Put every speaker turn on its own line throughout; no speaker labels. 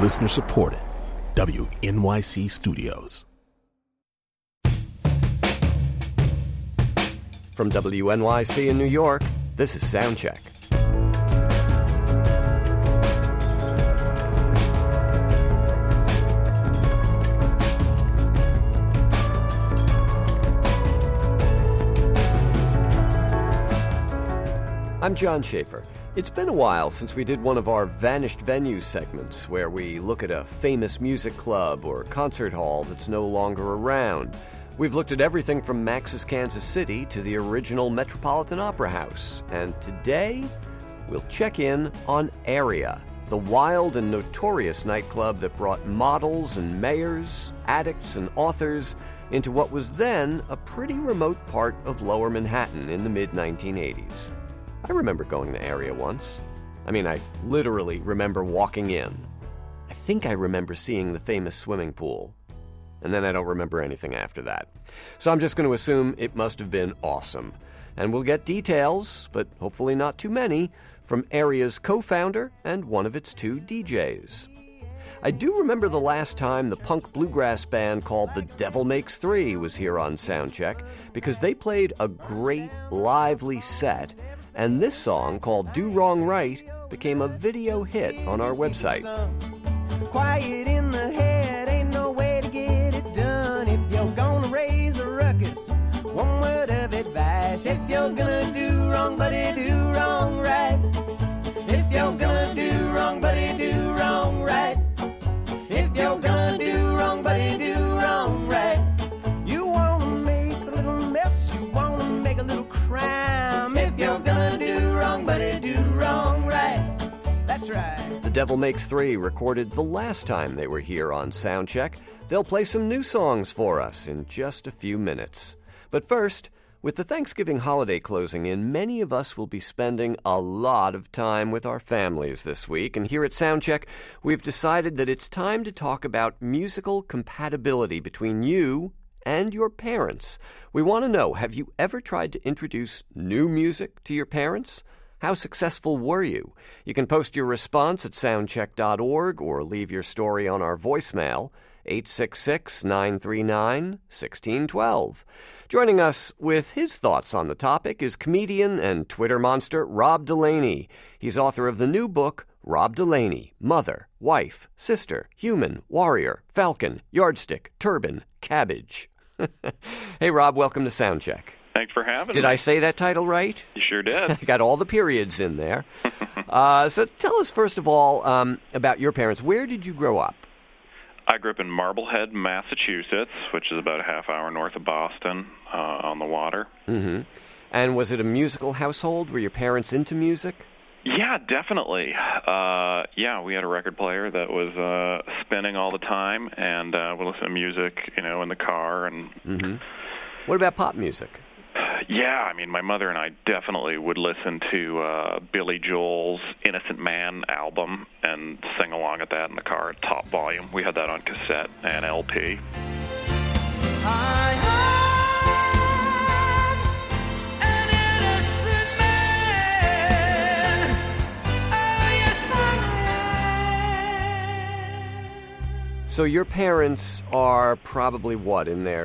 Listener supported. WNYC Studios.
From WNYC in New York, this is Soundcheck. I'm John Schaefer. It's been a while since we did one of our Vanished Venues segments where we look at a famous music club or concert hall that's no longer around. We've looked at everything from Max's Kansas City to the original Metropolitan Opera House. And today, we'll check in on Area, the wild and notorious nightclub that brought models and mayors, addicts and authors into what was then a pretty remote part of Lower Manhattan in the mid-1980s. I remember going to Area once. I literally remember walking in. I think I remember seeing the famous swimming pool. And then I don't remember anything after that. So I'm just going to assume it must have been awesome. And we'll get details, but hopefully not too many, from Area's co-founder and one of its two DJs. I do remember the last time the punk bluegrass band called The Devil Makes Three was here on Soundcheck, because they played a great, lively set. And this song, called Do Wrong Right, became a video hit on our website.
Quiet in the head, ain't no way to get it done. If you're gonna raise a ruckus, one word of advice. If you're gonna do wrong, buddy, do wrong right. If you're gonna do wrong, buddy, do wrong right. If you're gonna do wrong, buddy, do wrong right. You wanna make a little mess, you wanna make a little crime. If you're gonna do wrong, buddy, do wrong right. That's right.
The Devil Makes Three recorded the last time they were here on Soundcheck. They'll play some new songs for us in just a few minutes. But first, with the Thanksgiving holiday closing in, many of us will be spending a lot of time with our families this week. And here at Soundcheck, we've decided that it's time to talk about musical compatibility between you and your parents. We want to know, have you ever tried to introduce new music to your parents? How successful were you? You can post your response at soundcheck.org or leave your story on our voicemail, 866-939-1612. Joining us with his thoughts on the topic is comedian and Twitter monster Rob Delaney. He's author of the new book, Rob Delaney, Mother, Wife, Sister, Human, Warrior, Falcon, Yardstick, Turban, Cabbage. Hey, Rob, welcome to Soundcheck.
Thanks for having me.
Did I say that title right?
You sure did.
I got all the periods in there. So tell us, first of all, about your parents. Where did you grow up?
I grew up in Marblehead, Massachusetts, which is about a half hour north of Boston, on the water.
Mm-hmm. And was it a musical household? Were your parents into music?
Yeah, definitely. We had a record player that was spinning all the time, and we listened to music, in the car. And
mm-hmm. What about pop music?
Yeah, my mother and I definitely would listen to Billy Joel's Innocent Man album and sing along at that in the car at top volume. We had that on cassette and LP.
So your parents are probably what, in their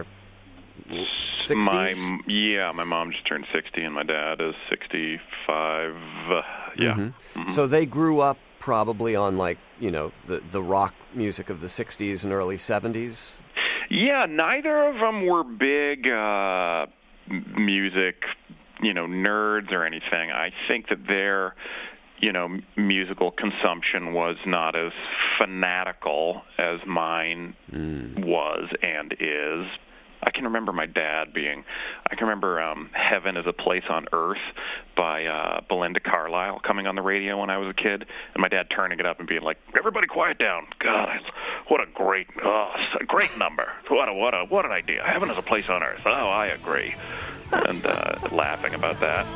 60s?
My mom just turned 60 and my dad is 65. Yeah.
Mm-hmm.
Mm-hmm.
So they grew up probably on the rock music of the 60s and early 70s?
Yeah, neither of them were big music, nerds or anything. I think that their musical consumption was not as fanatical as mine was and is. I can remember my dad Heaven is a Place on Earth by Belinda Carlisle coming on the radio when I was a kid, and my dad turning it up and being like, everybody quiet down. God, what a great number. What an idea. Heaven is a Place on Earth. Oh, I agree. And laughing about that.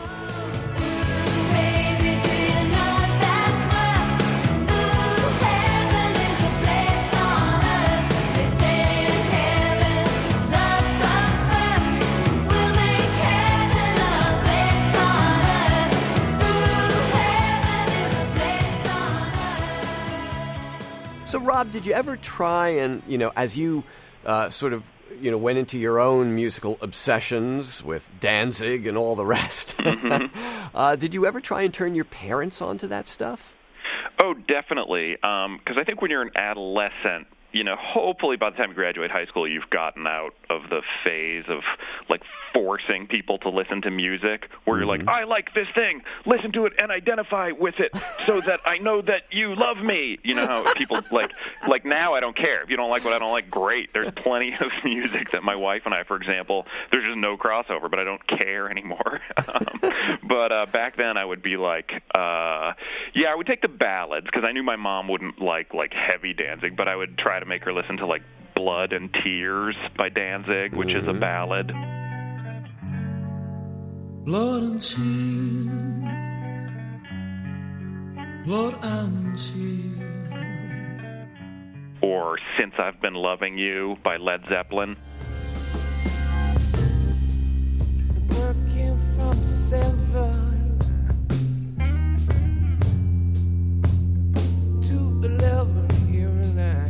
So, Rob, did you ever try and, as you sort of, went into your own musical obsessions with Danzig and all the rest, did you ever try and turn your parents onto that stuff?
Oh, definitely. Because I think when you're an adolescent, hopefully by the time you graduate high school, you've gotten out of the phase of, like, forcing people to listen to music where you're like, I like this thing, listen to it and identify with it so that I know that you love me. You know how people, like now I don't care. If you don't like what I don't like, great. There's plenty of music that my wife and I, for example, there's just no crossover, but I don't care anymore. But back then I would be like, I would take the ballads because I knew my mom wouldn't like heavy Danzig, but I would try to make her listen to, like, Blood and Tears by Danzig, which is a ballad.
Blood and tears, blood and tears.
Or Since I've Been Loving You by Led Zeppelin.
Working from 7 to 11 here and there.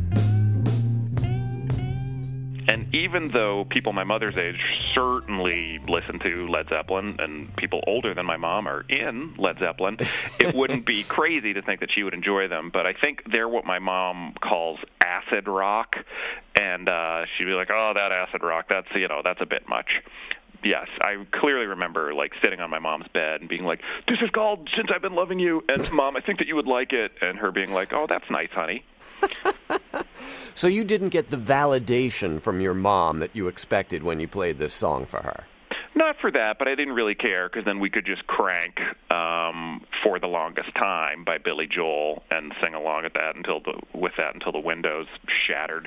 And even though people my mother's age certainly listen to Led Zeppelin, and people older than my mom are in Led Zeppelin, it wouldn't be crazy to think that she would enjoy them. But I think they're what my mom calls acid rock, and she'd be like, oh, that acid rock, that's a bit much. Yes, I clearly remember, like, sitting on my mom's bed and being like, this is called Since I've Been Loving You, and Mom, I think that you would like it, and her being like, oh, that's nice, honey.
So you didn't get the validation from your mom that you expected when you played this song for her?
Not for that, but I didn't really care, because then we could just crank For the Longest Time by Billy Joel and sing along at that until the windows shattered.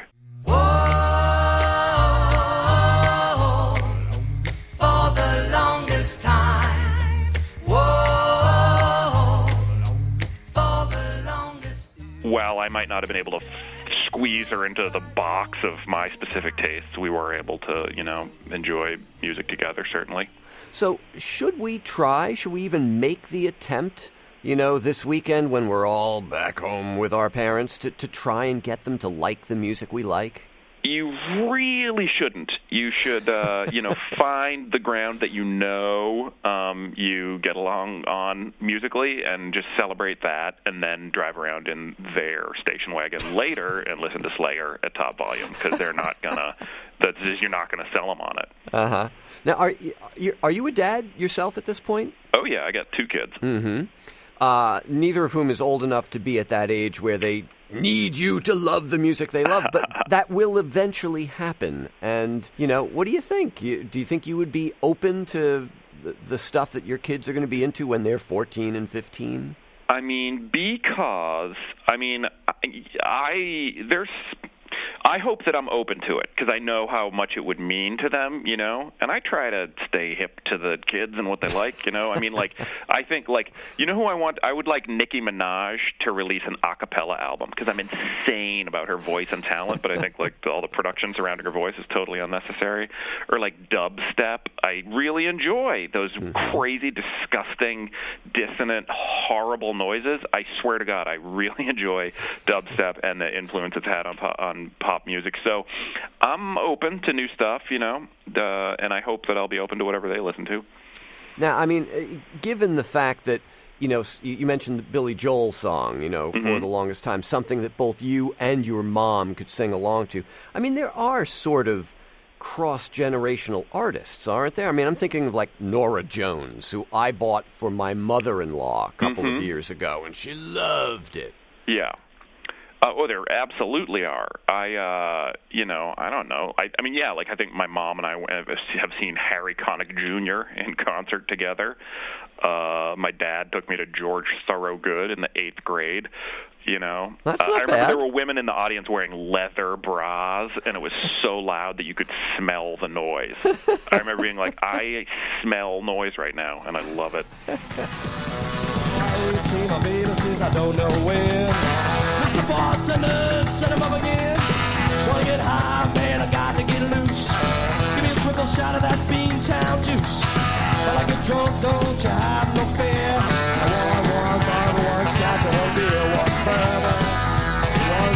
For the longest time. Whoa. For the longest.
While I might not have been able to squeeze her into the box of my specific tastes, we were able to, enjoy music together, certainly.
So should we even make the attempt, this weekend when we're all back home with our parents to try and get them to like the music we like?
You really shouldn't. You should, find the ground that you get along on musically and just celebrate that, and then drive around in their station wagon later and listen to Slayer at top volume, because they're not gonna. You're not gonna sell them on it.
Now, are you a dad yourself at this point?
Oh yeah, I got 2 kids.
Neither of whom is old enough to be at that age where they need you to love the music they love, but that will eventually happen. And, what do you think? Do you think you would be open to the stuff that your kids are going to be into when they're 14 and 15?
I hope that I'm open to it, because I know how much it would mean to them, and I try to stay hip to the kids and what they like, I think, who I want? I would like Nicki Minaj to release an a cappella album, because I'm insane about her voice and talent, but I think, all the production surrounding her voice is totally unnecessary. Or, dubstep. I really enjoy those crazy, disgusting, dissonant, horrible noises. I swear to God, I really enjoy dubstep and the influence it's had on pop music. So I'm open to new stuff, and I hope that I'll be open to whatever they listen to.
Now, given the fact that, you mentioned the Billy Joel song, For the Longest Time, something that both you and your mom could sing along to. There are sort of cross-generational artists, aren't there? I'm thinking of, Norah Jones, who I bought for my mother-in-law a couple of years ago, and she loved it.
Yeah. There absolutely are. I don't know. I think my mom and I have seen Harry Connick Jr. in concert together. My dad took me to George Thorogood in the 8th grade.
That's not
I remember
bad.
There were women in the audience wearing leather bras, and it was so loud that you could smell the noise. I remember being like, I smell noise right now, and I love it.
I ain't seen my baby since I don't know when. Mr. Bartender, set him up again. Wanna get high, man, I got to get loose. Give me a triple shot of that Beantown juice. While I get drunk, don't you have no fear. I want one bottle, one scotch, one beer, one bourbon, one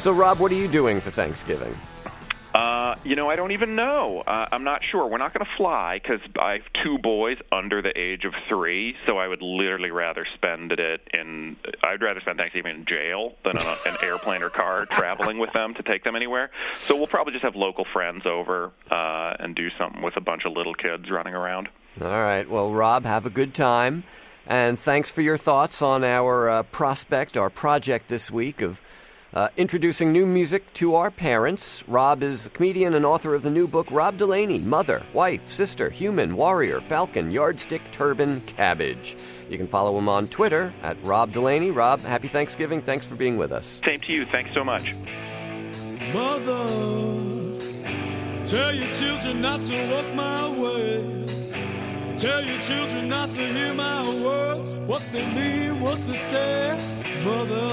So, Rob, what are you doing for Thanksgiving?
I don't even know. I'm not sure. We're not going to fly because I have 2 boys under the age of 3, so I would literally rather spend Thanksgiving in jail than on an airplane or car traveling with them to take them anywhere. So we'll probably just have local friends over and do something with a bunch of little kids running around.
All right. Well, Rob, have a good time. And thanks for your thoughts on our project this week of introducing new music to our parents. Rob is the comedian and author of the new book, Rob Delaney, Mother, Wife, Sister, Human, Warrior, Falcon, Yardstick, Turban, Cabbage. You can follow him on Twitter at Rob Delaney. Rob, happy Thanksgiving. Thanks for being with us.
Same to you. Thanks so much.
Mother, tell your children not to walk my way. Tell your children not to hear my words, what they mean, what they say. Mother,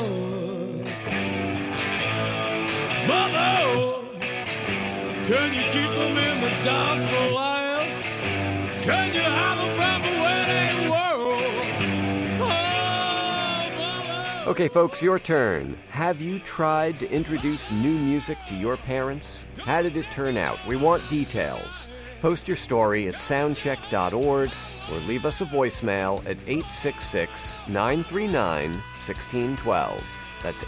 can you keep them in the dark for a while? Can you hide them from the wedding world? Oh, Mother.
Okay, folks, your turn. Have you tried to introduce new music to your parents? How did it turn out? We want details. Post your story at soundcheck.org or leave us a voicemail at 866-939-1612. That's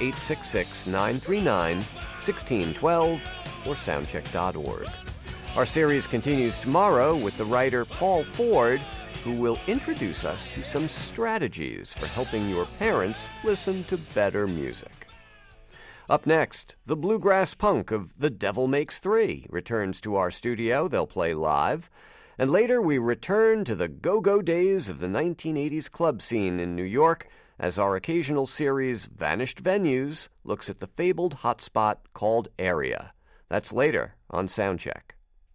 866-939-1612 or soundcheck.org. Our series continues tomorrow with the writer Paul Ford, who will introduce us to some strategies for helping your parents listen to better music. Up next, the bluegrass punk of The Devil Makes Three returns to our studio. They'll play live. And later we return to the go-go days of the 1980s club scene in New York as our occasional series, Vanished Venues, looks at the fabled hotspot called Area. That's later on Soundcheck.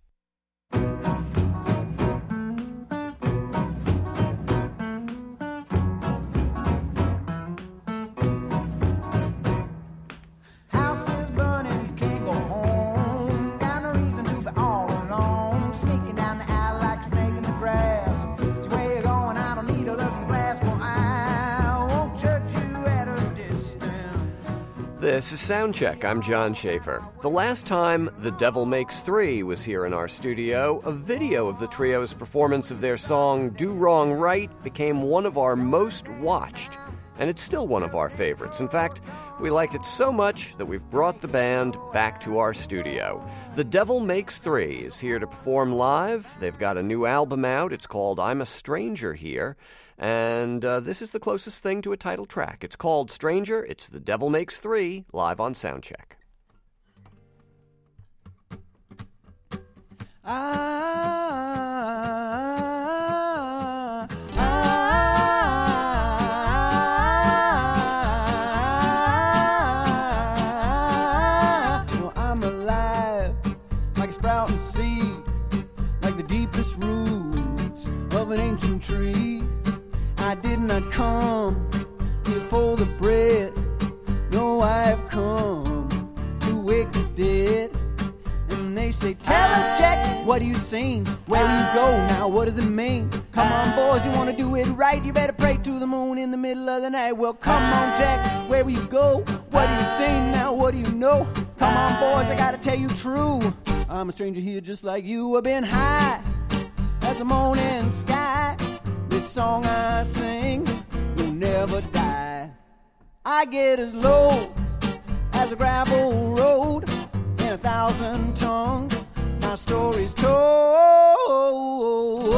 This is Soundcheck. I'm John Schaefer. The last time The Devil Makes Three was here in our studio, a video of the trio's performance of their song Do Wrong Right became one of our most watched, and it's still one of our favorites. In fact, we liked it so much that we've brought the band back to our studio. The Devil Makes Three is here to perform live. They've got a new album out. It's called I'm a Stranger Here. And this is the closest thing to a title track. It's called Stranger. It's The Devil Makes Three, live on Soundcheck.
Well, I'm alive, like a sprouting seed, like the deepest roots of an ancient tree. I did not come here for the bread. No, I have come to wake the dead. And they say, tell us, Jack, what have you seen? Where do you go now? What does it mean? Come on, boys, you want to do it right? You better pray to the moon in the middle of the night. Well, come on, Jack, where will you go? What have you seen now? What do you know? Come on, boys, I gotta tell you true. I'm a stranger here just like you. I've been high as the morning sky. This song I sing will never die. I get as low as a gravel road in 1,000 tongues. My story's told.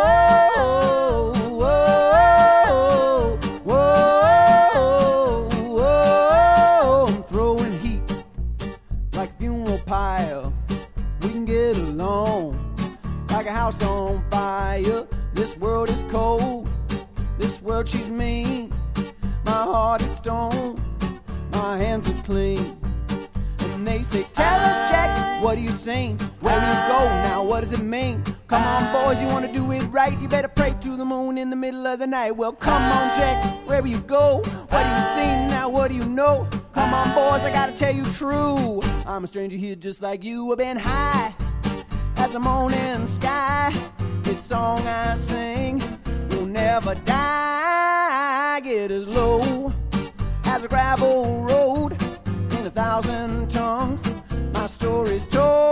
I'm throwing heat like a funeral pyre. We can get along like a house on fire. This world is cold, this world she's mean. My heart is stone, my hands are clean. And they say, tell us, Jack, what are you saying? Where do you go now? What does it mean? Come on, boys, you want to do it right? You better pray to the moon in the middle of the night. Well, come on, Jack, where will you go? What do you seen now? What do you know? Come on, boys, I gotta tell you true. I'm a stranger here just like you. I've been high as the morning sky. This song I sing will never die. I get as low as a gravel road in 1,000 1,000 tongues. My story's told.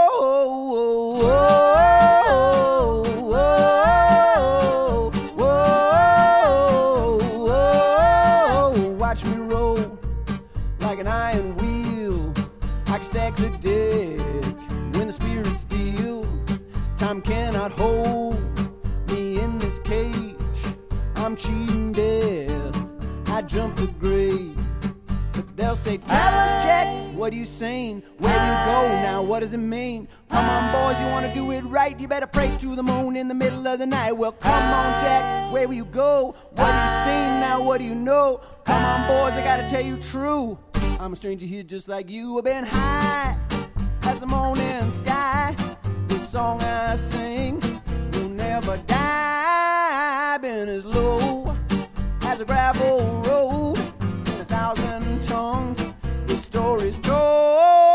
Watch me roll like an iron wheel. I can stack the deck when the spirits deal. Time cannot hold me in this cage. I'm cheating death. I jump the grave. But they'll say, tell us, Jack, what are you saying? Where do you go now? What does it mean? Come on, boys, you want to do it right? You better pray to the moon in the middle of the night. Well, come on, Jack, where will you go? What do you seen now? What do you know? Come on, boys, I gotta tell you true. I'm a stranger here just like you. I've been high as the morning sky. This song I sing will never die. I've been as low as a gravel road in 1,000 tongues. This story's told.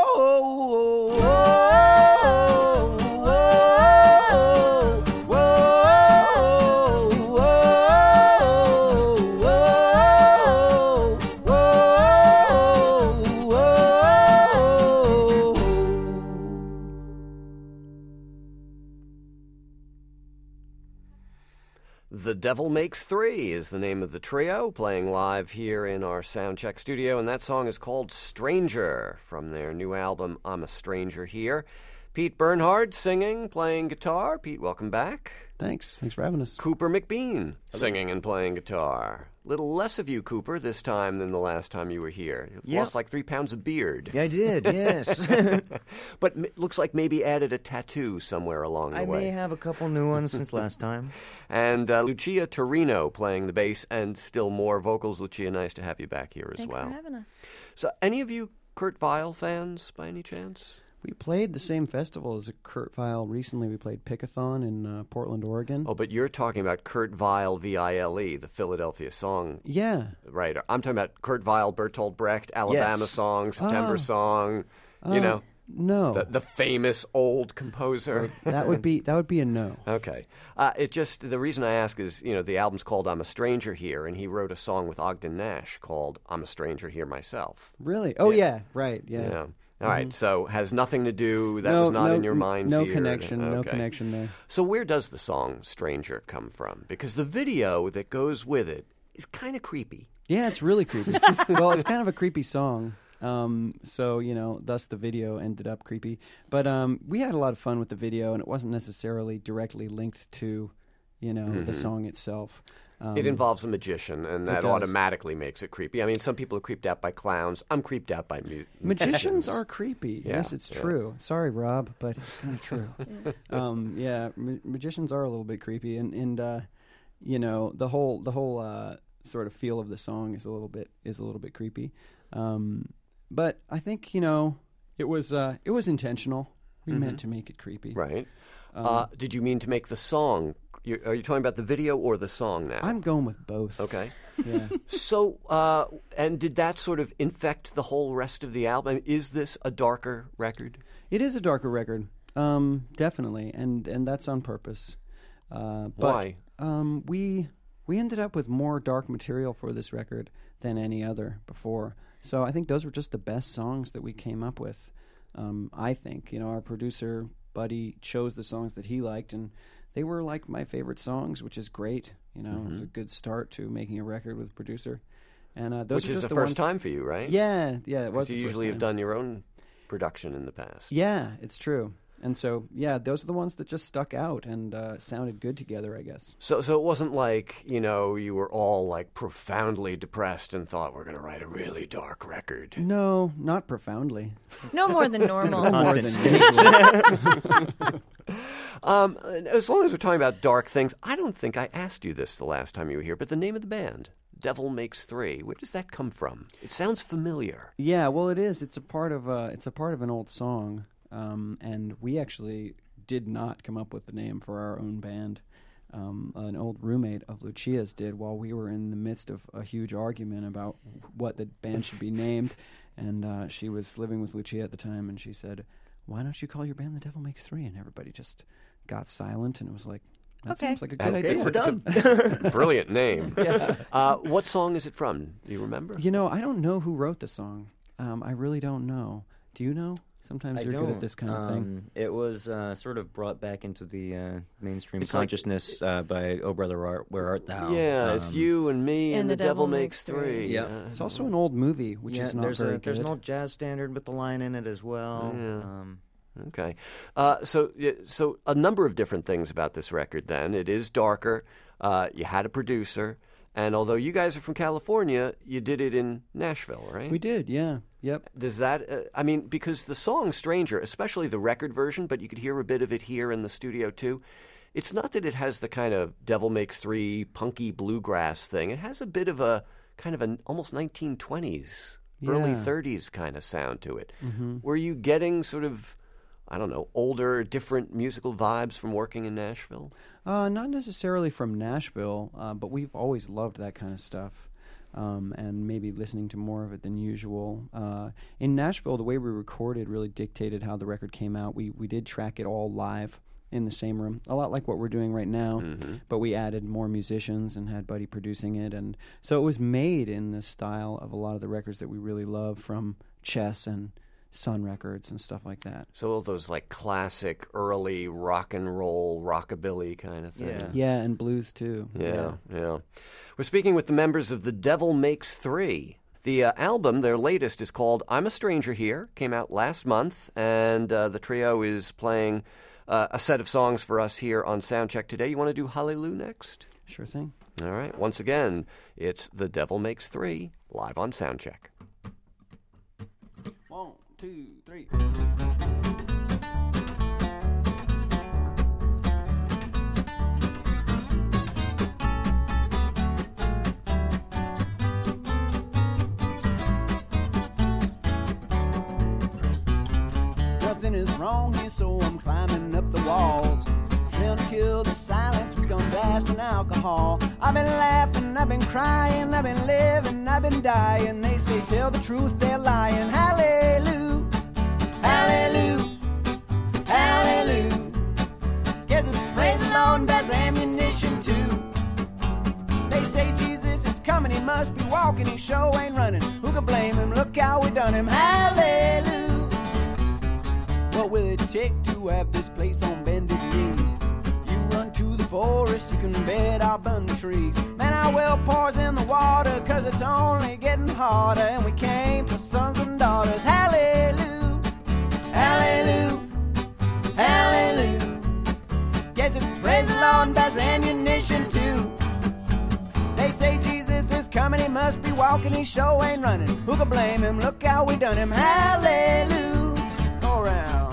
The Devil Makes Three is the name of the trio, playing live here in our Soundcheck studio, and that song is called Stranger, from their new album, I'm a Stranger Here. Pete Bernhard singing, playing guitar. Pete, welcome back.
Thanks for having us.
Cooper McBean singing and playing guitar. Little less of you, Cooper, this time than the last time you were here. You lost like 3 pounds of beard.
Yeah, I did, yes.
But looks like maybe added a tattoo somewhere along the way.
I may have a couple new ones since last time.
And Lucia Torino playing the bass and still more vocals. Lucia, nice to have you back here as well.
Thanks for having us.
So, any of you Kurt Weill fans by any chance?
We played the same festival as Kurt Weill recently. We played Pickathon in Portland, Oregon.
Oh, but you're talking about Kurt Weill, V-I-L-E, the Philadelphia song writer. I'm talking about Kurt Weill, Bertolt Brecht, Alabama Song, September Song, you know.
No.
The famous old composer.
That would be a no.
Okay. The reason I ask is, the album's called I'm a Stranger Here, and he wrote a song with Ogden Nash called I'm a Stranger Here Myself.
Really? Oh, yeah. Right, yeah.
All right, so has nothing to do, was not in your mind's
no
ear.
Connection, no connection there.
So where does the song Stranger come from? Because the video that goes with it is kind of creepy.
Yeah, it's really creepy. Well, it's kind of a creepy song. So, thus the video ended up creepy. But we had a lot of fun with the video, and it wasn't necessarily directly linked to, the song itself.
It involves a magician, and that automatically makes it creepy. I mean, some people are creeped out by clowns. I'm creeped out by
magicians are creepy.
Yeah,
yes, it's true. Sorry, Rob, but it's kind of true. Magicians are a little bit creepy, and the whole sort of feel of the song is a little bit creepy. But I think it was intentional. We meant to make it creepy,
right? Did you mean to make the song? Are you talking about the video or the song now?
I'm going with both.
Okay.
Yeah.
So, and did that sort of infect the whole rest of the album? I mean, is this a darker record?
It is a darker record, definitely, and that's on purpose.
Why?
We ended up with more dark material for this record than any other before. So I think those were just the best songs that we came up with. I think, our producer Buddy chose the songs that he liked, and they were like my favorite songs, which is great. It was a good start to making a record with a producer. And those
which
are
is
just
the first time for you, right?
Yeah, it was.
You usually have done your own production in the past.
Yeah, it's true. And so, those are the ones that just stuck out and sounded good together, I guess.
So it wasn't like, you were all like profoundly depressed and thought we're going to write a really dark record.
No, not profoundly.
No more than normal.
More than usual.
As long as we're talking about dark things, I don't think I asked you this the last time you were here, but the name of the band, Devil Makes Three, where does that come from? It sounds familiar.
Yeah, well, it is. It's a part of an old song. And we actually did not come up with the name for our own band. An old roommate of Lucia's did while we were in the midst of a huge argument about what the band should be named. And she was living with Lucia at the time, and she said, "Why don't you call your band The Devil Makes Three?" And everybody just got silent, and it was like, that seems like a good idea.
We're done.
It's a brilliant name. Yeah. What song is it from? Do you remember?
I don't know who wrote the song. I really don't know. Do you know? Sometimes you're good at this kind of thing.
It was sort of brought back into the mainstream consciousness by Oh Brother Art, Where Art Thou?
Yeah, it's You and Me and The Devil Makes Three.
Yeah.
It's also an old movie, which is not very good.
There's an old jazz standard with the line in it as well.
Yeah. Okay. So a number of different things about this record then. It is darker. You had a producer. And although you guys are from California, you did it in Nashville, right?
We did, yeah. Yep.
Does that, because the song Stranger, especially the record version, but you could hear a bit of it here in the studio too, it's not that it has the kind of Devil Makes Three punky bluegrass thing. It has a bit of a kind of an almost 1920s, early 30s kind of sound to it. Mm-hmm. Were you getting sort of, I don't know, older, different musical vibes from working in Nashville?
Not necessarily from Nashville, but we've always loved that kind of stuff, and maybe listening to more of it than usual. In Nashville, the way we recorded really dictated how the record came out. We did track it all live in the same room, a lot like what we're doing right now, but we added more musicians and had Buddy producing it, and so it was made in the style of a lot of the records that we really love from Chess and Sun Records and stuff like that.
So all those like classic early rock and roll, rockabilly kind of things.
Yeah, and blues too.
Yeah. We're speaking with the members of The Devil Makes Three. The album, their latest, is called I'm a Stranger Here, came out last month, and the trio is playing a set of songs for us here on Soundcheck today. You want to do Hallelujah next?
Sure thing.
All right. Once again, it's The Devil Makes Three, live on Soundcheck.
1, 2, 3. Nothing is wrong here, so I'm climbing up the walls. Trying to kill the silence with gun blast and alcohol. I've been laughing, I've been crying, I've been living, I've been dying. They say tell the truth, they're lying. Hallelujah, hallelujah, hallelujah. Guess it's praise the Lord and that's ammunition too. They say Jesus is coming, he must be walking, he sure ain't running. Who could blame him? Look how we done him. Hallelujah. What will it take to have this place on bended knee? You run to the forest, you can bet I'll burn the trees. Man, our well pours in the water, cause it's only getting harder. And we came for sons and daughters. Hallelujah, hallelujah, hallelujah. Yes, it's praise the Lord and that's ammunition too. They say Jesus is coming, he must be walking, he sure ain't running. Who could blame him? Look how we done him. Hallelujah. Go around.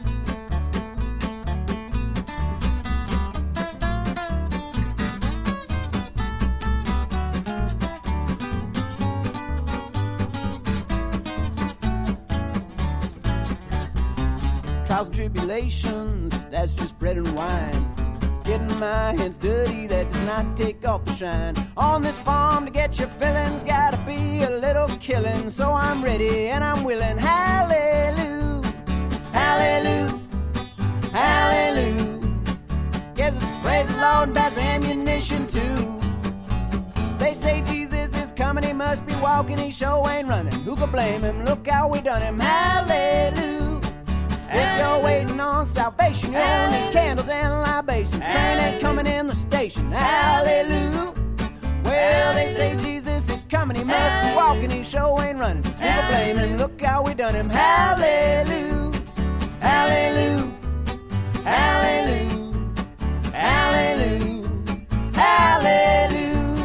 Trials and tribulations, that's just bread and wine. Getting my hands dirty, that does not take off the shine. On this farm to get your fillings, gotta be a little killing. So I'm ready and I'm willing. Hallelujah, hallelujah, hallelujah. Guess it's praise the Lord and that's ammunition too. They say Jesus is coming, he must be walking, he sure ain't running. Who could blame him? Look how we done him. Hallelujah. If you're waiting on salvation, you need candles and libations. Train ain't coming in the station. Hallelujah. Well, they say Jesus is coming, he must be walking, he sure ain't running. Who could blame him? Look how we done him. Hallelujah, hallelujah, hallelujah, hallelujah, hallelujah.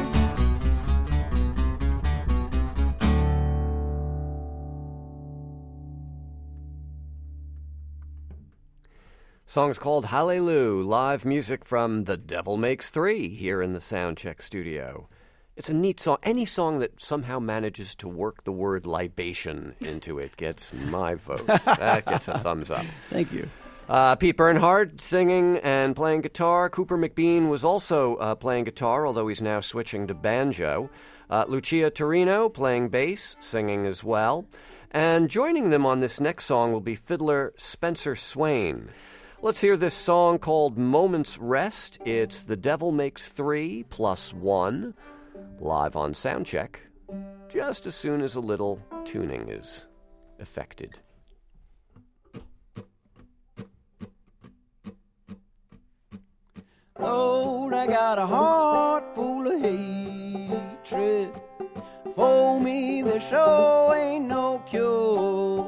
Song's called Hallelujah, live music from The Devil Makes Three here in the Soundcheck studio. It's a neat song. Any song that somehow manages to work the word libation into it gets my vote. That gets a thumbs up.
Thank you.
Pete Bernhardt singing and playing guitar. Cooper McBean was also playing guitar, although he's now switching to banjo. Lucia Torino playing bass, singing as well. And joining them on this next song will be fiddler Spencer Swain. Let's hear this song called Moment's Rest. It's The Devil Makes Three plus one, live on Soundcheck, just as soon as a little tuning is affected.
Lord, I got a heart full of hatred. For me, the show ain't no cure.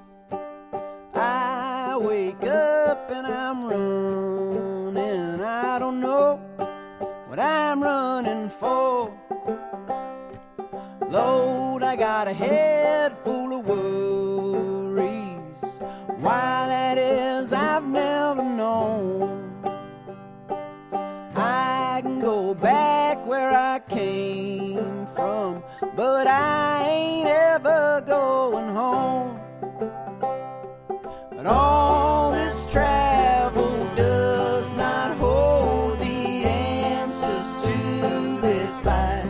I wake up and I'm running. I don't know what I'm running for. Lord, I got a head full of worries. Why that is, I've never known. I can go back where I came from, but I ain't ever going home. But all this travel does not hold the answers to this life.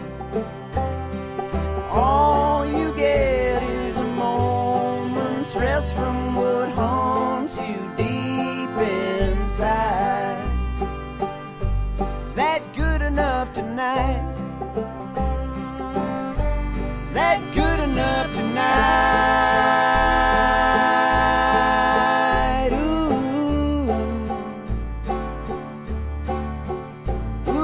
All you get is a moment's rest from what haunts you deep inside. Is that good enough tonight? Is that good enough tonight? Ooh.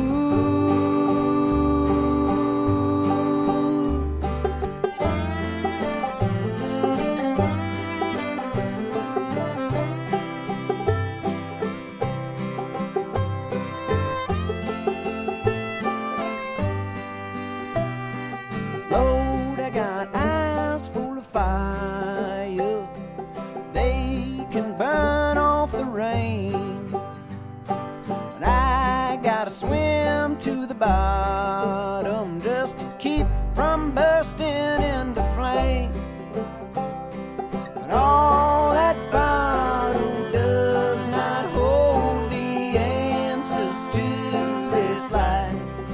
Lord, I got eyes full of fire. They can burn off the rain. And I gotta swim to the bottom just to keep from bursting into flame. But all that bottle does not hold the answers to this life.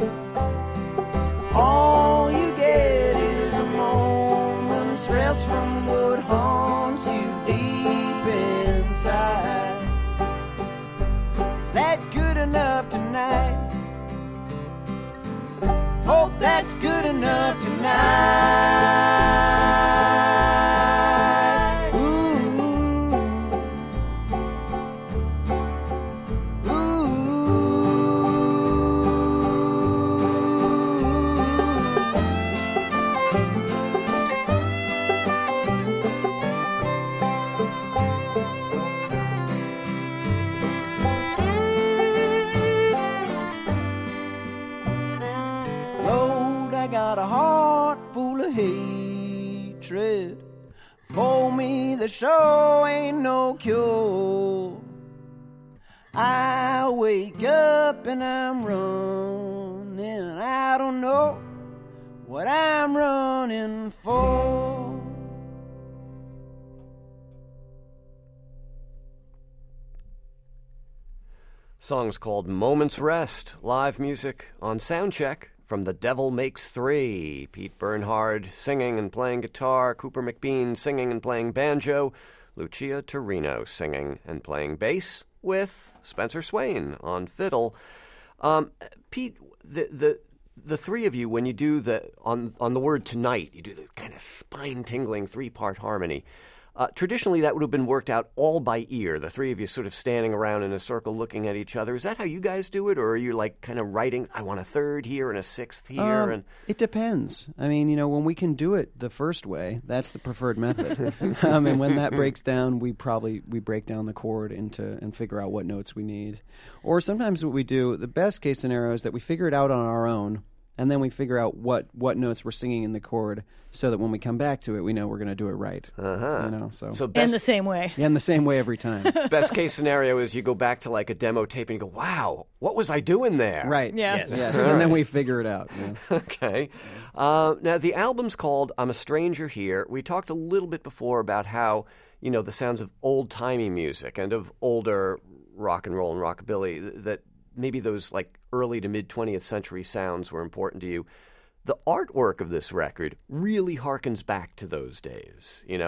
All you get is a moment's rest from what haunts you deep inside. Is that good enough tonight? Hope that's good enough tonight. Ooh. Lord, I got a heart full of hatred. For me, the show ain't no cure. I wake up and I'm running. I don't know what I'm running for.
Song's called Moment's Rest, live music on Soundcheck from The Devil Makes Three. Pete Bernhard singing and playing guitar, Cooper McBean singing and playing banjo, Lucia Torino singing and playing bass, with Spencer Swain on fiddle. Pete, the three of you, when you do on the word tonight, you do the kind of spine-tingling three-part harmony. Traditionally, that would have been worked out all by ear, the three of you sort of standing around in a circle looking at each other. Is that how you guys do it, or are you like kind of writing, I want a third here and a sixth here? And
It depends. I mean, when we can do it the first way, that's the preferred method. And when that breaks down, we break down the chord and figure out what notes we need. Or sometimes what we do, the best case scenario is that we figure it out on our own, and then we figure out what notes we're singing in the chord, so that when we come back to it, we know we're going to do it right.
So
in the same way.
Yeah, in the same way every time.
Best case scenario is you go back to like a demo tape and you go, wow, what was I doing there?
Right.
Yeah.
Yes. And then we figure it out. Yeah.
Okay. Now, the album's called I'm a Stranger Here. We talked a little bit before about how, the sounds of old-timey music and of older rock and roll and rockabilly, that maybe those like early to mid-20th century sounds were important to you. The artwork of this record really harkens back to those days,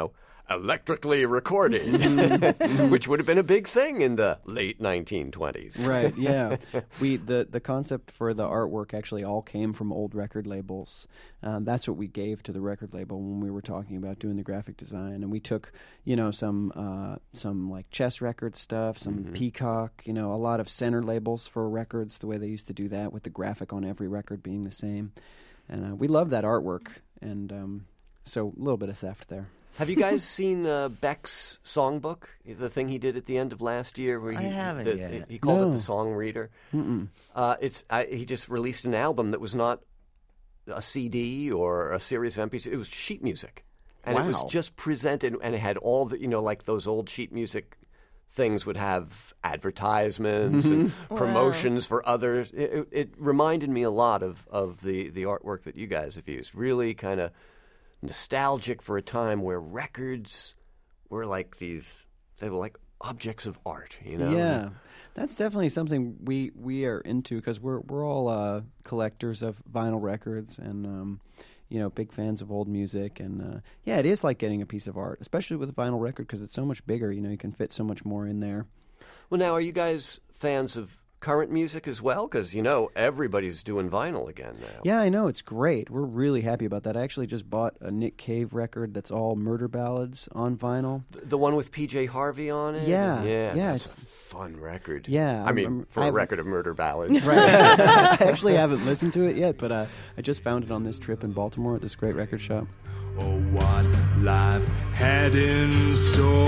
electrically recorded, which would have been a big thing in the late 1920s.
Right, yeah. The concept for the artwork actually all came from old record labels. That's what we gave to the record label when we were talking about doing the graphic design. And we took, some like Chess Record stuff, some Peacock, a lot of center labels for records, the way they used to do that with the graphic on every record being the same. And we love that artwork. And so a little bit of theft there.
Have you guys seen Beck's songbook, the thing he did at the end of last year? Where
I haven't yet.
He called it
No.
the Song Reader. He just released an album that was not a CD or a series of MP3s. It was sheet music. And it was
Wow.
just presented, and it had all the, like those old sheet music things would have advertisements and promotions for others. It reminded me a lot of the artwork that you guys have used. Really kind of nostalgic for a time where records were like they were like objects of art,
Yeah, that's definitely something we are into because we're all collectors of vinyl records and big fans of old music, and it is like getting a piece of art, especially with a vinyl record because it's so much bigger. You can fit so much more in there.
Well, now, are you guys fans of current music as well? Because, everybody's doing vinyl again now.
Yeah, I know. It's great. We're really happy about that. I actually just bought a Nick Cave record that's all murder ballads on vinyl.
The one with P.J. Harvey on it?
Yeah.
That's a fun record.
Yeah.
I mean, for a record of murder ballads.
Right. I actually haven't listened to it yet, but I just found it on this trip in Baltimore at this great record shop.
Oh, what life had in store.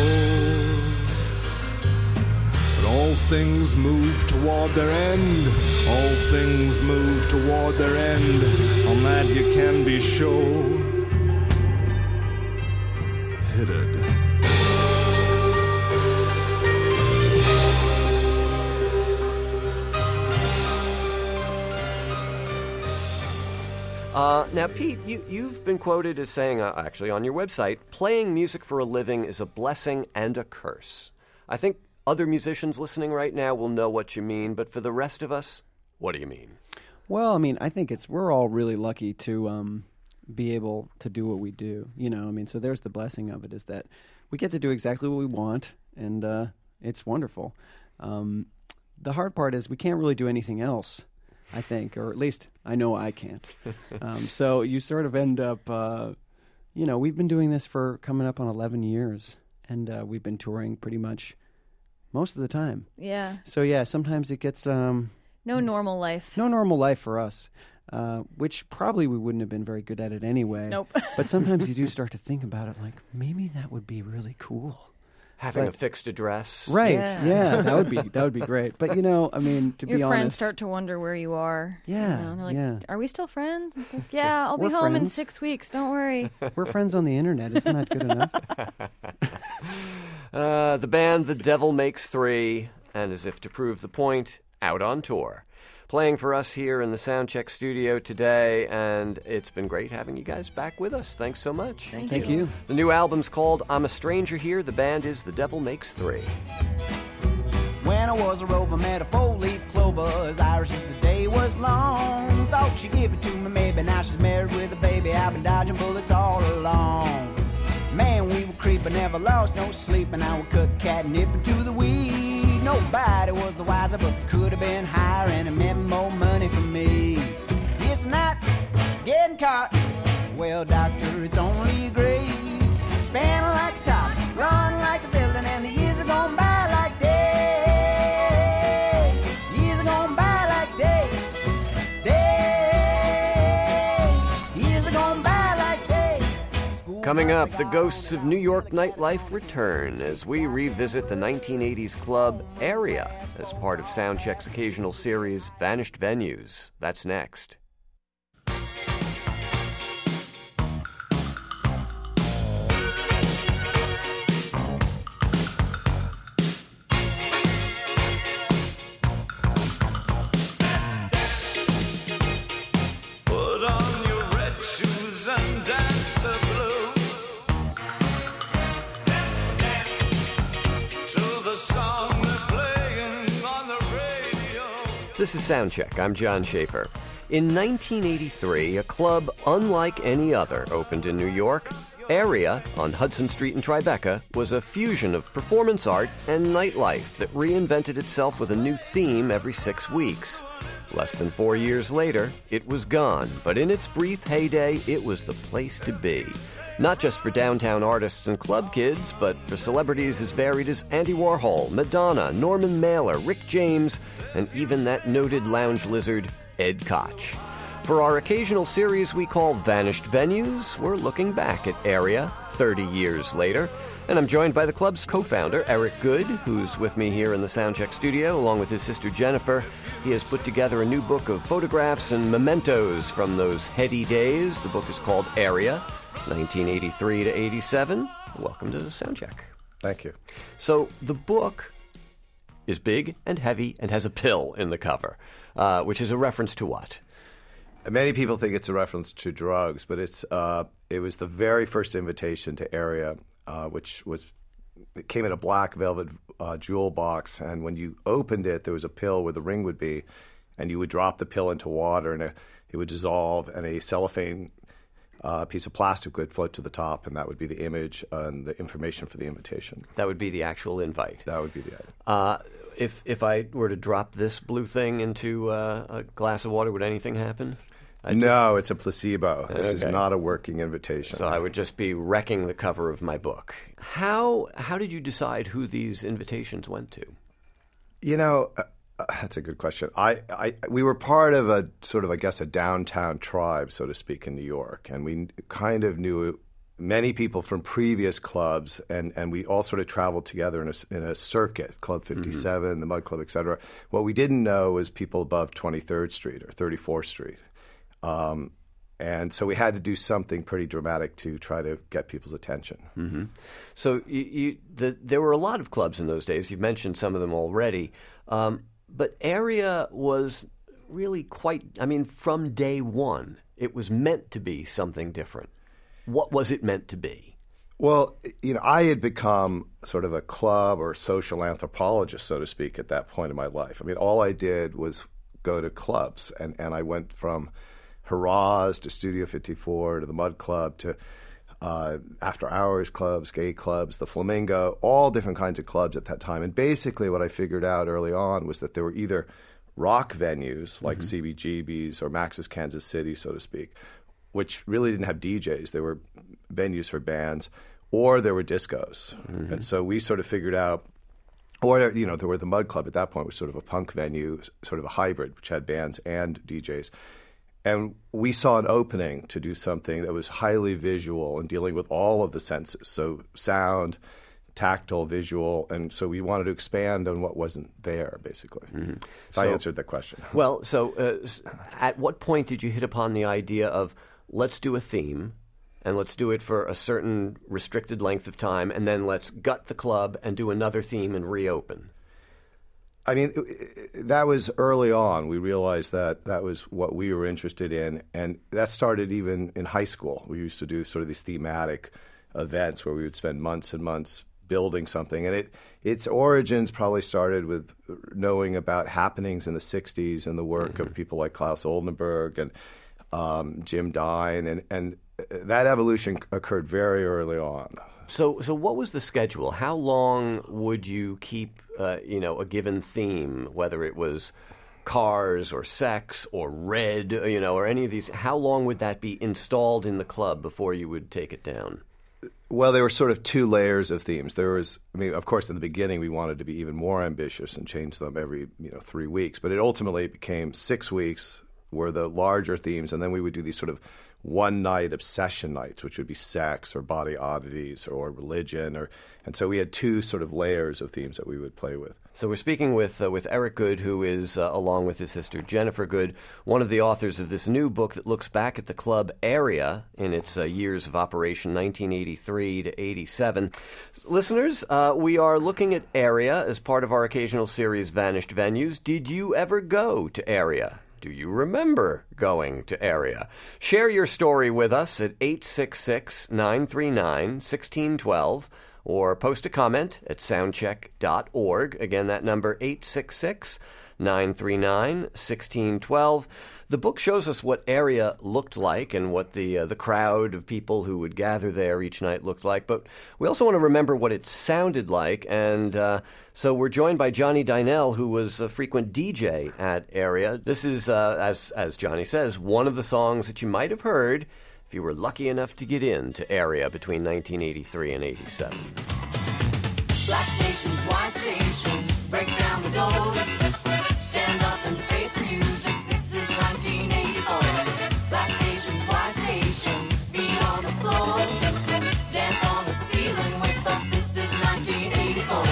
But all things move toward their end. All things move toward their end. On that you can be sure. Headed.
Now, Pete, you've been quoted as saying, actually on your website, playing music for a living is a blessing and a curse. I think other musicians listening right now will know what you mean, but for the rest of us, what do you mean?
Well, I mean, I think we're all really lucky to be able to do what we do. So there's the blessing of it is that we get to do exactly what we want, and it's wonderful. The hard part is we can't really do anything else, I think, or at least I know I can't. So you sort of end up, we've been doing this for coming up on 11 years, and we've been touring pretty much most of the time.
Yeah.
So, sometimes it gets...
no normal life.
No normal life for us, which probably we wouldn't have been very good at it anyway.
Nope.
But sometimes you do start to think about it like, maybe that would be really cool.
Having a fixed address.
Right, yeah, that would be great. But, to be honest...
Your friends start to wonder where you are.
Yeah,
They're like,
yeah.
Are we still friends? It's like, yeah, I'll be
We're
home in
friends.
6 weeks. Don't worry.
We're friends on the internet. Isn't that good enough?
The band The Devil Makes Three, and as if to prove the point, out on tour. Playing for us here in the Soundcheck studio today, and it's been great having you guys back with us. Thanks so much.
Thank you.
The new album's called I'm a Stranger Here. The band is The Devil Makes Three.
When I was a rover, met a four-leaf clover, as Irish as the day was long. Thought she'd give it to me, maybe now she's married with a baby. I've been dodging bullets all along. Man, we were creeping, never lost no sleep, and I would cut catnip into the weed. Nobody was the wiser, but they could have been higher, and it meant more money for me. It's not getting caught. Well, doctor, it's only a grace. Span like a top, run like a villain, and the years are going by like days. Years are going by like days. Days. Years are going by like days.
Coming up, the ghosts of New York nightlife return as we revisit the 1980s club Area as part of Soundcheck's occasional series, Vanished Venues. That's next.
Put on your red shoes and dance the blues. Dance to the song they're playing on the radio.
This is Soundcheck. I'm John Schaefer. In 1983, a club unlike any other opened in New York. Area, on Hudson Street in Tribeca, was a fusion of performance art and nightlife that reinvented itself with a new theme every 6 weeks. Less than 4 years later, it was gone, but in its brief heyday, it was the place to be. Not just for downtown artists and club kids, but for celebrities as varied as Andy Warhol, Madonna, Norman Mailer, Rick James, and even that noted lounge lizard, Ed Koch. For our occasional series we call Vanished Venues, we're looking back at Area 30 years later. And I'm joined by the club's co-founder, Eric Good, who's with me here in the Soundcheck studio, along with his sister Jennifer. He has put together a new book of photographs and mementos from those heady days. The book is called Area, 1983 to 87. Welcome to the Soundcheck.
Thank you.
So the book is big and heavy and has a pill in the cover, which is a reference to what?
Many people think it's a reference to drugs, but it was the very first invitation to Area, it came in a black velvet jewel box, and when you opened it, there was a pill where the ring would be, and you would drop the pill into water, and it would dissolve, and a cellophane piece of plastic would float to the top, and that would be the image and the information for the invitation.
That would be the actual invite.
That would be the item.
If I were to drop this blue thing into a glass of water, would anything happen?
No, it's a placebo. This is
Okay.
not a working invitation.
So I would just be wrecking the cover of my book. How did you decide who these invitations went to?
You know, that's a good question. We were part of a sort of, I guess, a downtown tribe, so to speak, in New York, and we kind of knew many people from previous clubs, and we all sort of traveled together in a circuit, Club 57, the Mud Club, et cetera. What we didn't know was people above 23rd Street or 34th Street. And so we had to do something pretty dramatic to try to get people's attention.
Mm-hmm. So there were a lot of clubs in those days. You've mentioned some of them already. But Area was really from day one, it was meant to be something different. What was it meant to be?
Well, I had become sort of a club or social anthropologist, so to speak, at that point in my life. I mean, all I did was go to clubs, and I went from Hurrahs to Studio 54 to the Mud Club to after-hours clubs, gay clubs, the Flamingo, all different kinds of clubs at that time. And basically what I figured out early on was that there were either rock venues like CBGB's or Max's Kansas City, so to speak, which really didn't have DJs. They were venues for bands, or there were discos. And so we sort of figured out, or, there were the Mud Club at that point, was sort of a punk venue, sort of a hybrid, which had bands and DJs. And we saw an opening to do something that was highly visual and dealing with all of the senses, so sound, tactile, visual, and so we wanted to expand on what wasn't there, basically. So I answered that question.
Well, so at what point did you hit upon the idea of let's do a theme, and let's do it for a certain restricted length of time, and then let's gut the club and do another theme and reopen?
I mean, that was early on. We realized that was what we were interested in, and that started even in high school. We used to do sort of these thematic events where we would spend months and months building something, and its origins probably started with knowing about happenings in the 60s and the work of people like Klaus Oldenburg and Jim Dine, and that evolution occurred very early on.
So what was the schedule? How long would you keep, a given theme, whether it was cars or sex or red, or any of these? How long would that be installed in the club before you would take it down?
Well, there were sort of two layers of themes. There was, of course, in the beginning we wanted to be even more ambitious and change them every 3 weeks, but it ultimately became 6 weeks were the larger themes, and then we would do these sort of one-night obsession nights, which would be sex or body oddities or religion, and so we had two sort of layers of themes that we would play with.
So we're speaking with Eric Good, who is, along with his sister Jennifer Good, one of the authors of this new book that looks back at the club Area in its years of operation, 1983 to 87. Listeners, we are looking at Area as part of our occasional series, Vanished Venues. Did you ever go to Area? Do you remember going to Area? Share your story with us at 866-939-1612 or post a comment at soundcheck.org. Again, that number 866-939-1612. The book shows us what Area looked like and what the crowd of people who would gather there each night looked like, but we also want to remember what it sounded like, and so we're joined by Johnny Dynell, who was a frequent DJ at Area. This is, as Johnny says, one of the songs that you might have heard if you were lucky enough to get into Area between 1983 and 87.
Black stations, white stations, break down the doors, stand up and face the music, this is 1984. Black stations, white stations, feet on the floor, dance on the ceiling with us, this is 1984.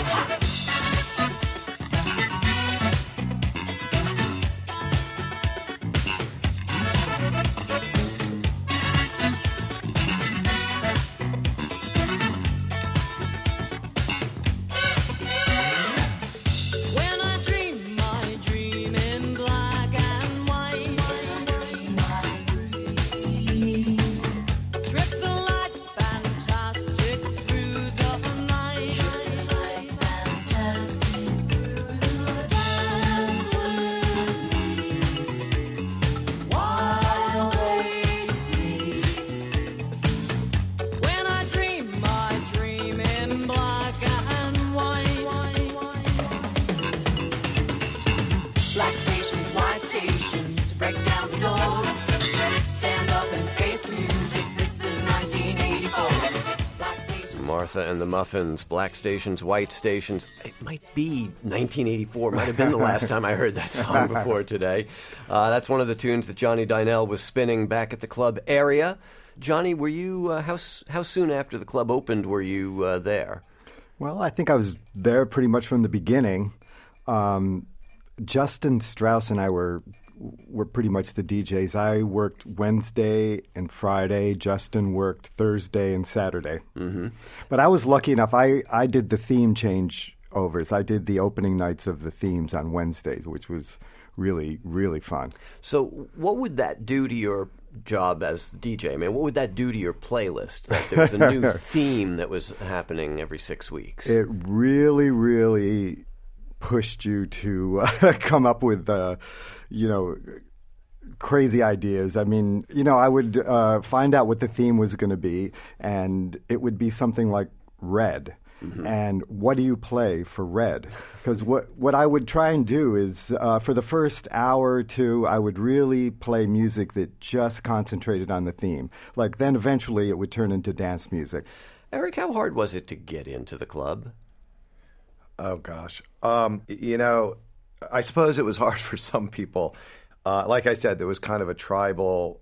Martha and the Muffins, Black Stations, White Stations. It might be 1984. Might have been the last time I heard that song before today. That's one of the tunes that Johnny Dynell was spinning back at the club Area. Johnny, were you how soon after the club opened were you there?
Well, I think I was there pretty much from the beginning. Justin Strauss and I were pretty much the DJs. I worked Wednesday and Friday. Justin worked Thursday and Saturday. Mm-hmm. But I was lucky enough. I did the theme changeovers. I did the opening nights of the themes on Wednesdays, which was really, really fun.
So what would that do to your job as DJ? I mean, what would that do to your playlist, that there was a new theme that was happening every 6 weeks?
It really, really pushed you to come up with crazy ideas. I mean, I would find out what the theme was going to be, and it would be something like Red. Mm-hmm. And what do you play for Red? Because what I would try and do is, for the first hour or two, I would really play music that just concentrated on the theme. Like, then eventually it would turn into dance music.
Eric, how hard was it to get into the club?
Oh, gosh. I suppose it was hard for some people. Like I said, there was kind of a tribal,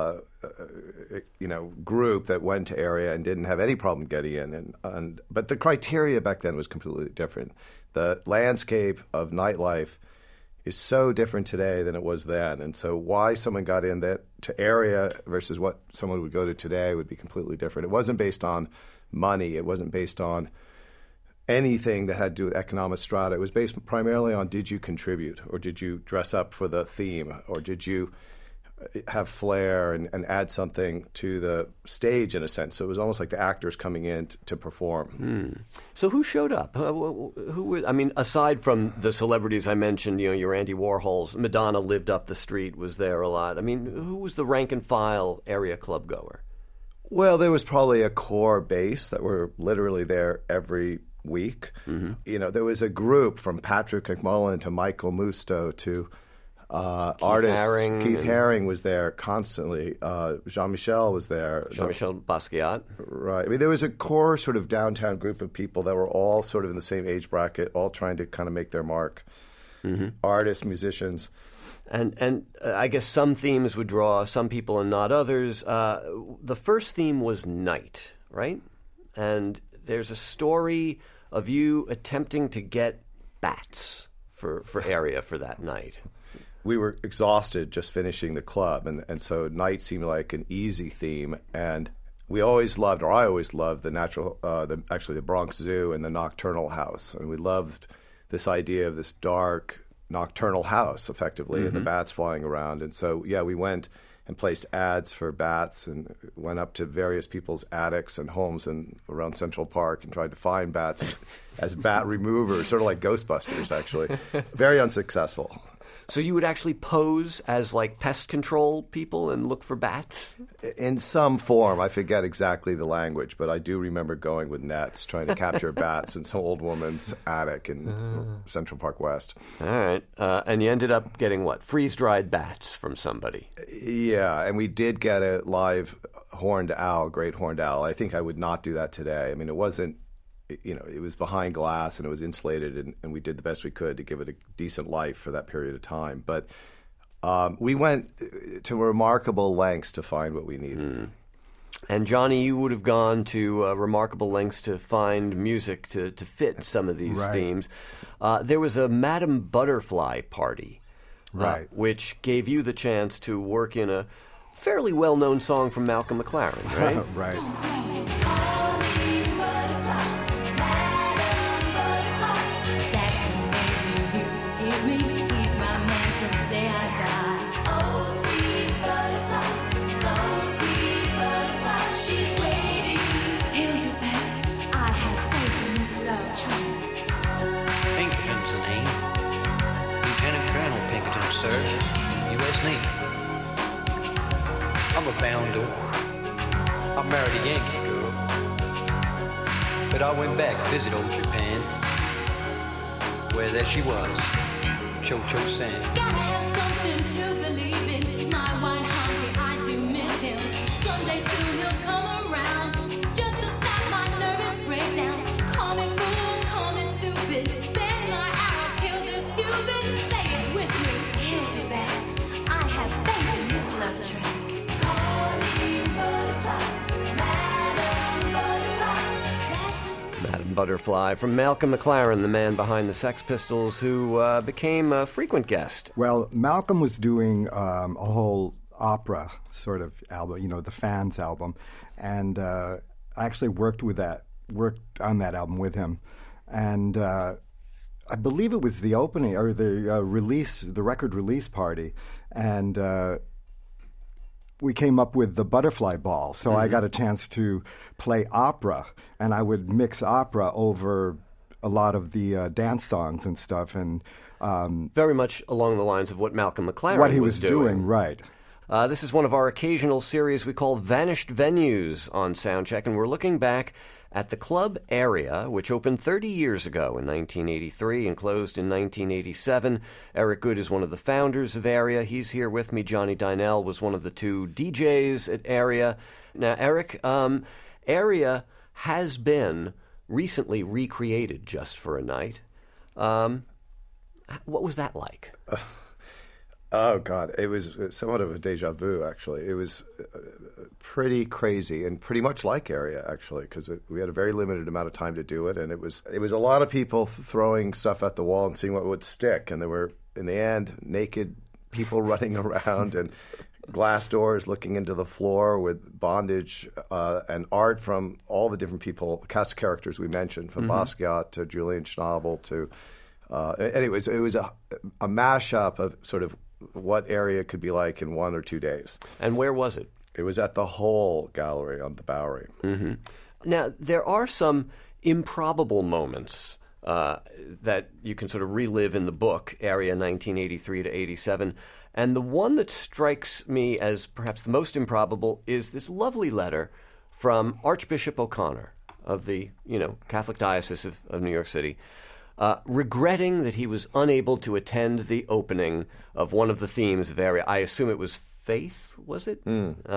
group that went to Area and didn't have any problem getting in. But the criteria back then was completely different. The landscape of nightlife is so different today than it was then. And so why someone got in to Area versus what someone would go to today would be completely different. It wasn't based on money. It wasn't based on anything that had to do with economic strata. It was based primarily on, did you contribute, or did you dress up for the theme, or did you have flair and add something to the stage, in a sense. So it was almost like the actors coming in to perform.
So who showed up? Who were, I mean, aside from the celebrities I mentioned, your Andy Warhols, Madonna lived up the street, was there a lot. I mean, who was the rank and file Area club goer?
Well, there was probably a core base that were literally there every week. Mm-hmm. There was a group from Patrick McMullen to Michael Musto to artists. Keith Haring was there constantly. Jean-Michel was there.
Jean-Michel Basquiat.
Right. I mean, there was a core sort of downtown group of people that were all sort of in the same age bracket, all trying to kind of make their mark. Mm-hmm. Artists, musicians.
And I guess some themes would draw some people and not others. The first theme was night, right? And there's a story of you attempting to get bats for Area for that night.
We were exhausted just finishing the club, and so night seemed like an easy theme. And we always loved, or I always loved, the Bronx Zoo and the Nocturnal House. And we loved this idea of this dark nocturnal house, effectively, mm-hmm. and the bats flying around. And so, we went and placed ads for bats and went up to various people's attics and homes around Central Park and tried to find bats as bat removers, sort of like Ghostbusters, actually. Very unsuccessful.
So you would actually pose as like pest control people and look for bats?
In some form. I forget exactly the language, but I do remember going with nets, trying to capture bats in some old woman's attic in Central Park West.
All right. And you ended up getting what? Freeze-dried bats from somebody.
Yeah, and we did get a live horned owl, great horned owl. I think I would not do that today. I mean, it wasn't, it was behind glass and it was insulated, and we did the best we could to give it a decent life for that period of time. But we went to remarkable lengths to find what we needed.
And Johnny, you would have gone to remarkable lengths to find music to fit some of these themes. There was a Madame Butterfly party, which gave you the chance to work in a fairly well-known song from Malcolm McLaren, right?
Right.
Pinkerton's the name. Lieutenant Colonel Pinkerton, sir. U.S. Navy. I'm a bounder. I married a Yankee girl. But I went back to visit old Japan. Where there she was. Cho-Cho-San.
Gotta have something to believe in. My wine hungry, I do miss him. Someday soon he'll come around. Just to stop my nervous breakdown. Call me fool, call me stupid. Then my arrow killed this Cupid. Say it with me. He'll be back. I have faith in this love track. Calling butterfly, Madame Butterfly.
Madame Butterfly from Malcolm McLaren, the man behind the Sex Pistols, who became a frequent guest.
Well, Malcolm was doing a whole opera sort of album, the Fans album, and I actually worked on that album with him, and I believe it was the opening or the record release party, and we came up with the Butterfly Ball. So I got a chance to play opera, and I would mix opera over a lot of the dance songs and stuff, and
very much along the lines of what Malcolm McLaren
what he was doing, right.
This is one of our occasional series we call Vanished Venues on Soundcheck, and we're looking back at the club Area, which opened 30 years ago in 1983 and closed in 1987. Eric Good is one of the founders of Area. He's here with me. Johnny Dynell was one of the two DJs at Area. Now, Eric, Area has been recently recreated just for a night. What was that like?
Oh, God. It was somewhat of a deja vu, actually. It was pretty crazy and pretty much like Area, actually, because we had a very limited amount of time to do it, and it was a lot of people throwing stuff at the wall and seeing what would stick, and there were, in the end, naked people running around and glass doors looking into the floor with bondage and art from all the different people, cast of characters we mentioned, from Basquiat to Julian Schnabel to... anyways, it was a mashup of sort of what Area could be like in 1 or 2 days.
And where was it?
It was at the Whole Gallery on the Bowery.
Mm-hmm. Now, there are some improbable moments that you can sort of relive in the book, Area 1983 to 87. And the one that strikes me as perhaps the most improbable is this lovely letter from Archbishop O'Connor of the Catholic Diocese of New York City, regretting that he was unable to attend the opening of one of the themes of Area. I assume it was faith, was it?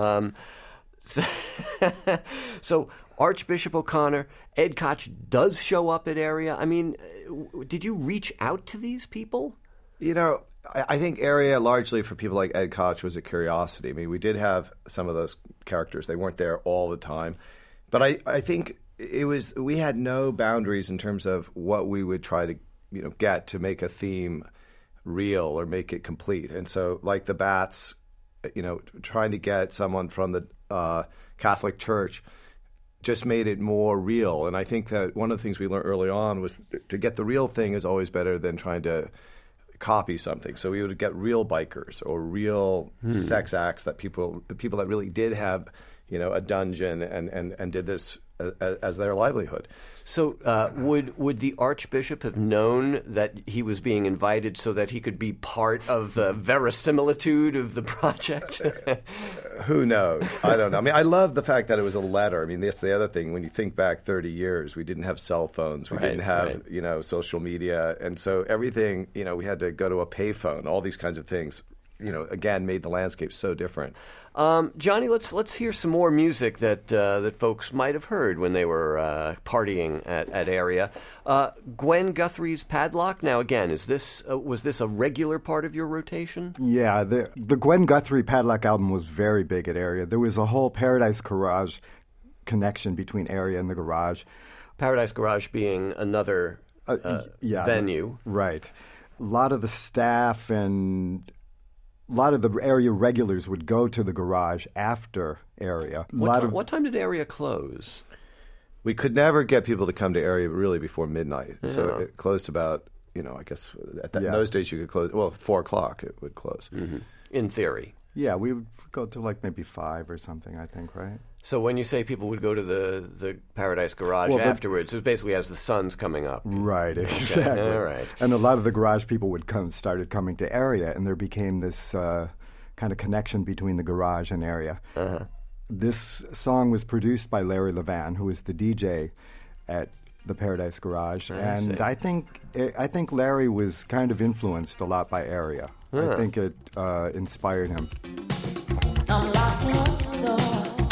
So Archbishop O'Connor, Ed Koch does show up at Area. I mean, did you reach out to these people?
I think Area, largely for people like Ed Koch, was a curiosity. I mean, we did have some of those characters. They weren't there all the time. But I think we had no boundaries in terms of what we would try to, get to make a theme real or make it complete. And so, like the bats, trying to get someone from the Catholic Church just made it more real. And I think that one of the things we learned early on was to get the real thing is always better than trying to copy something. So we would get real bikers or real sex acts, that people that really did have, a dungeon and did this as their livelihood.
So would the Archbishop have known that he was being invited so that he could be part of the verisimilitude of the project?
Who knows? I don't know. I mean, I love the fact that it was a letter. I mean, that's the other thing. When you think back 30 years, we didn't have cell phones. We didn't have, social media. And so everything, we had to go to a payphone, all these kinds of things, again, made the landscape so different.
Johnny, let's hear some more music that folks might have heard when they were partying at Area. Gwen Guthrie's Padlock. Now, again, was this a regular part of your rotation?
Yeah, the Gwen Guthrie Padlock album was very big at Area. There was a whole Paradise Garage connection between Area and the Garage.
Paradise Garage being another venue.
Right. A lot of the staff and a lot of the Area regulars would go to the Garage after Area.
What time did Area close?
We could never get people to come to Area really before midnight. Yeah. So it closed about, I guess in those days you could close, 4 o'clock it would close.
Mm-hmm. In theory.
Yeah, we would go to maybe 5 or something, I think, right?
So when you say people would go to the Paradise Garage afterwards, it was basically as the sun's coming up.
Right, exactly.
Okay. All right.
And a lot of the Garage people started coming to Area, and there became this kind of connection between the Garage and Area.
Uh-huh.
This song was produced by Larry Levan, who was the DJ at the Paradise Garage, and I think Larry was kind of influenced a lot by Area. I think it inspired him.
I'm locking up the door.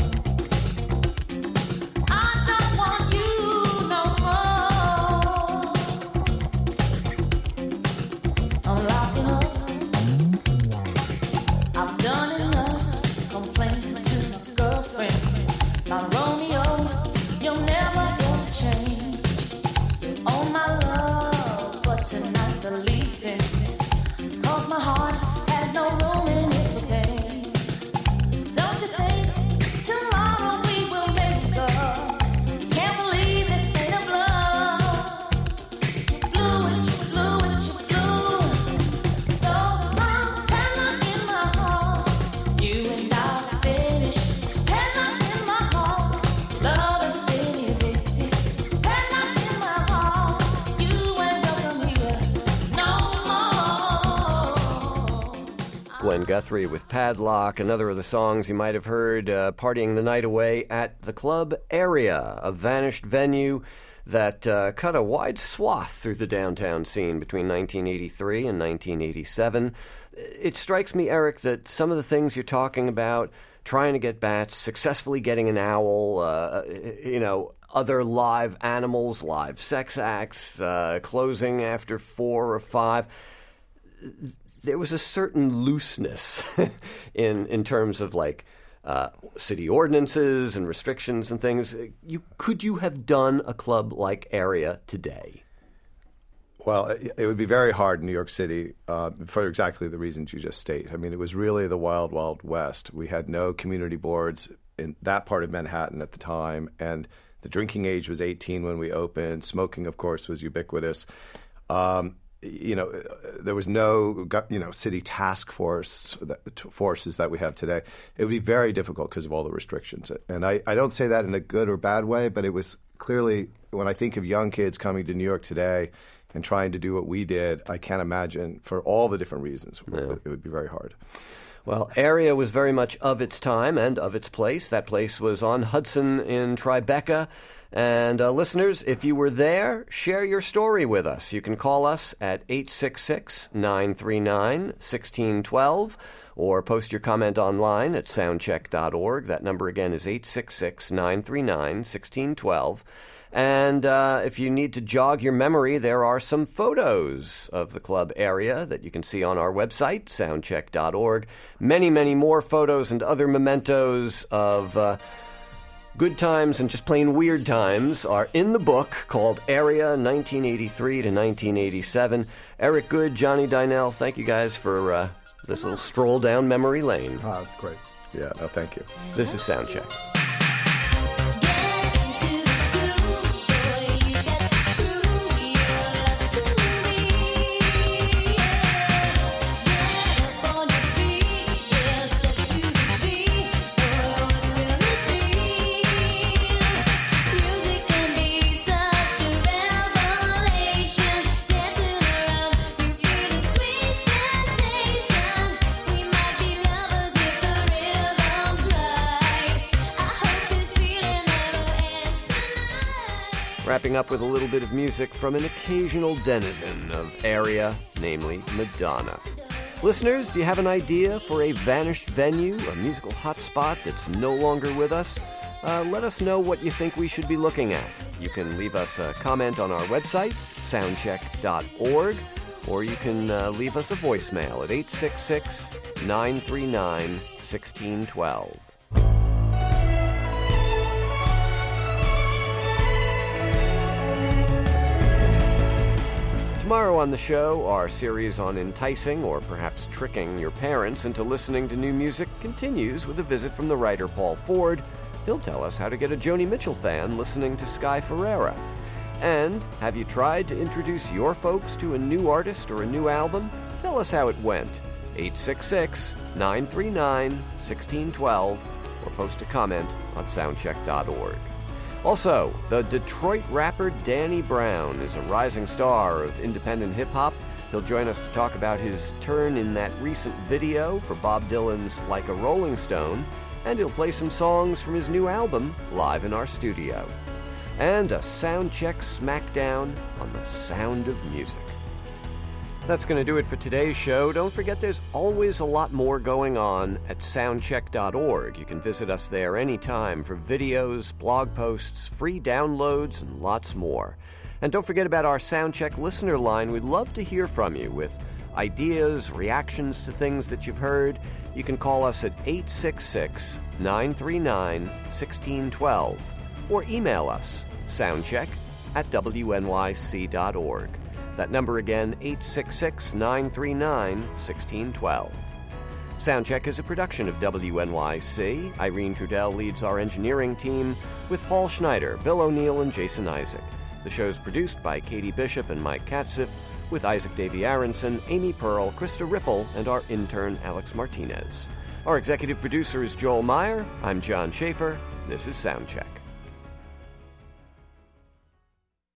I don't want you no more. I'm locking up. I've done enough complaining to my girlfriends. Now Romeo, you'll never ever change. Oh my love, but tonight the leasing. 'Cause my heart has no room in it for pain. Don't you think tomorrow we will make up? Can't believe this ain't a bluff. Blue. So I'm padlock in my heart. You and I finished. Padlock in my heart. Love has been evicted. Padlock in my heart. You ain't welcome here no more.
Gwen Guthrie with Padlock, another of the songs you might have heard partying the night away at the club Area, a vanished venue that cut a wide swath through the downtown scene between 1983 and 1987. It strikes me, Eric, that some of the things you're talking about, trying to get bats, successfully getting an owl, other live animals, live sex acts, closing after 4 or 5, there was a certain looseness in terms of city ordinances and restrictions and things. Could you have done a club like Area today?
Well, it would be very hard in New York City for exactly the reasons you just state. I mean, it was really the wild, wild west. We had no community boards in that part of Manhattan at the time, and the drinking age was 18 when we opened. Smoking, of course, was ubiquitous. There was no, city task forces that we have today. It would be very difficult because of all the restrictions. And I don't say that in a good or bad way, but it was clearly, when I think of young kids coming to New York today and trying to do what we did, I can't imagine, for all the different reasons, it would be very hard.
Well, Area was very much of its time and of its place. That place was on Hudson in Tribeca. And listeners, if you were there, share your story with us. You can call us at 866-939-1612 or post your comment online at soundcheck.org. That number again is 866-939-1612. And if you need to jog your memory, there are some photos of the club Area that you can see on our website, soundcheck.org. Many, many more photos and other mementos of good times and just plain weird times are in the book called Area 1983 to 1987. Eric Goode, Johnny Dynell, thank you guys for this little stroll down memory lane.
Oh, that's great.
Yeah, no, thank you.
This is Soundcheck. Wrapping up with a little bit of music from an occasional denizen of area, namely Madonna. Listeners, do you have an idea for a vanished venue, a musical hotspot that's no longer with us? Let us know what you think we should be looking at. You can leave us a comment on our website, soundcheck.org, or you can leave us a voicemail at 866-939-1612. Tomorrow on the show, our series on enticing or perhaps tricking your parents into listening to new music continues with a visit from the writer Paul Ford. He'll tell us how to get a Joni Mitchell fan listening to Sky Ferreira. And have you tried to introduce your folks to a new artist or a new album? Tell us how it went. 866-939-1612 or post a comment on soundcheck.org. Also, the Detroit rapper Danny Brown is a rising star of independent hip-hop. He'll join us to talk about his turn in that recent video for Bob Dylan's Like a Rolling Stone, and he'll play some songs from his new album live in our studio. And a Soundcheck Smackdown on the sound of music. That's going to do it for today's show. Don't forget there's always a lot more going on at soundcheck.org. You can visit us there anytime for videos, blog posts, free downloads, and lots more. And don't forget about our Soundcheck listener line. We'd love to hear from you with ideas, reactions to things that you've heard. You can call us at 866-939-1612 or email us, soundcheck@wnyc.org. That number again, 866-939-1612. Soundcheck is a production of WNYC. Irene Trudell leads our engineering team with Paul Schneider, Bill O'Neill, and Jason Isaac. The show's produced by Katie Bishop and Mike Katziff, with Isaac Davy Aronson, Amy Pearl, Krista Ripple, and our intern Alex Martinez. Our executive producer is Joel Meyer. I'm John Schaefer. This is Soundcheck.